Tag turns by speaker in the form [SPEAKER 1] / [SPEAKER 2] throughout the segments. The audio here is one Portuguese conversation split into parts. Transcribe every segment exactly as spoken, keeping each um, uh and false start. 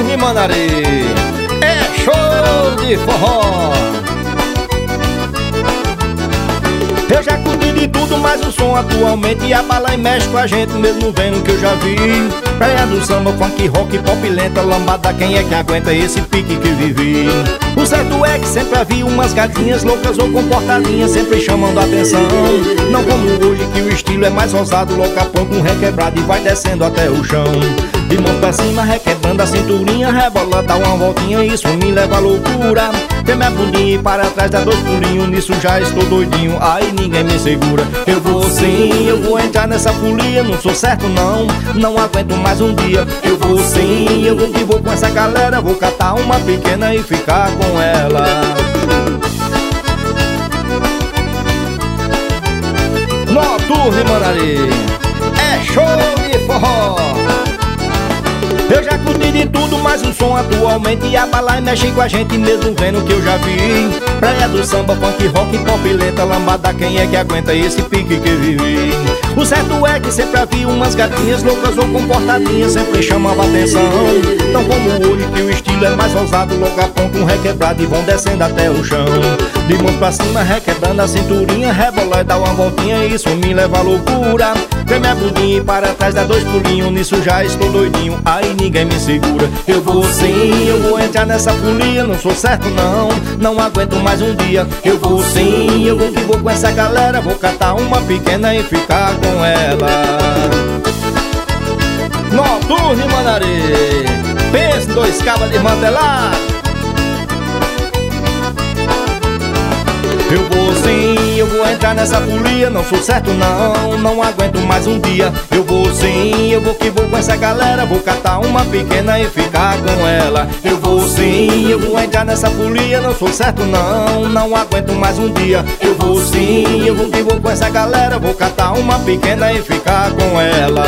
[SPEAKER 1] Noturno e Mandaré é show de forró. Eu já curti de tudo, mas o som atualmente abala e mexe com a gente, mesmo vendo que eu já vi. Praia do samba, funk, rock, pop lenta, lambada, quem é que aguenta esse pique que vivi? O certo é que sempre havia umas gatinhas loucas ou comportadinhas, sempre chamando a atenção. Não como hoje que o estilo é mais ousado, louca ponto um requebrado e vai descendo até o chão. De mão pra cima, requebrando a cinturinha, rebola, dá uma voltinha, isso me leva à loucura. Tem minha bundinha e para trás dá dois pulinhos, nisso já estou doidinho, aí ninguém me segura. Eu vou sim, eu vou entrar nessa folia, não sou certo não, não aguento mais um dia. Eu vou sim, eu vou que vou com essa galera, vou catar uma pequena e ficar com ela. Noturno e Mandaré é show de forró. Eu já curti de tudo, mas o som atualmente abala e mexe com a gente, mesmo vendo que eu já vi. Praia do samba, funk, rock, pop lenta, lambada, quem é que aguenta esse pique que vivi? O certo é que sempre havia umas gatinhas loucas ou comportadinhas, sempre chamava atenção. Não como hoje que o estilo é mais ousado, louca ponto um requebrado e vão descendo até o chão. De mão pra cima, requebrando a cinturinha, rebola e dá uma voltinha, isso me leva à loucura. Vem minha bundinha e para trás dá dois pulinhos, nisso já estou doidinho, aí ninguém me segura. Eu vou sim, eu vou entrar nessa folia, não sou certo não, não aguento mais um dia. Eu vou sim, eu vou que vou com essa galera, vou catar uma pequena e ficar com ela. Noturno e Mandaré, pensa em dois cabas desmantelados. Eu vou sim, eu vou entrar nessa folia, não sou certo não, não aguento mais um dia. Eu vou sim, eu vou que vou com essa galera, vou catar uma pequena e ficar com ela. Eu vou sim, eu vou entrar nessa folia, não sou certo não, não aguento mais um dia. Eu vou sim, eu vou que vou com essa galera, vou catar uma pequena e ficar com ela.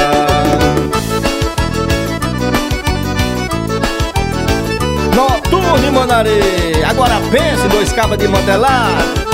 [SPEAKER 1] Noturno e Mandaré, agora pense dois cabas de mantelar.